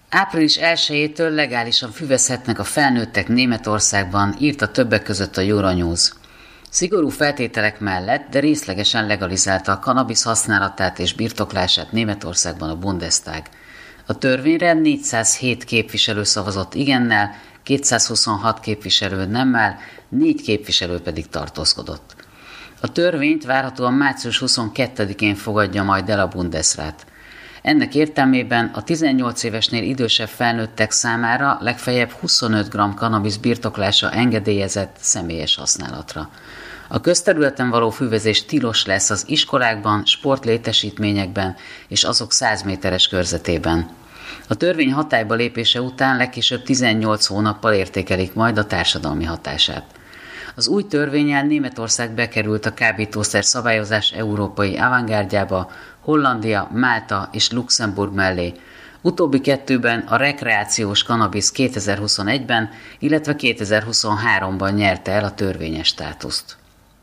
Április 1-től legálisan füvezhetnek a felnőttek Németországban, írta többek között a Euronews. Szigorú feltételek mellett, de részlegesen legalizálta a kannabisz használatát és birtoklását Németországban a Bundestag. A törvényre 407 képviselő szavazott igennel, 226 képviselő nemmel, 4 képviselő pedig tartózkodott. A törvényt várhatóan március 22-én fogadja majd el a Bundesrat. Ennek értelmében a 18 évesnél idősebb felnőttek számára legfeljebb 25 g kannabisz birtoklása engedélyezett személyes használatra. A közterületen való füvezés tilos lesz az iskolákban, sportlétesítményekben és azok 100 méteres körzetében. A törvény hatályba lépése után legkésőbb 18 hónappal értékelik majd a társadalmi hatását. Az új törvénnyel Németország bekerült a kábítószer szabályozás európai avantgárdjába, Hollandia, Málta és Luxemburg mellé. Utóbbi kettőben a rekreációs kannabisz 2021-ben, illetve 2023-ban nyerte el a törvényes státuszt.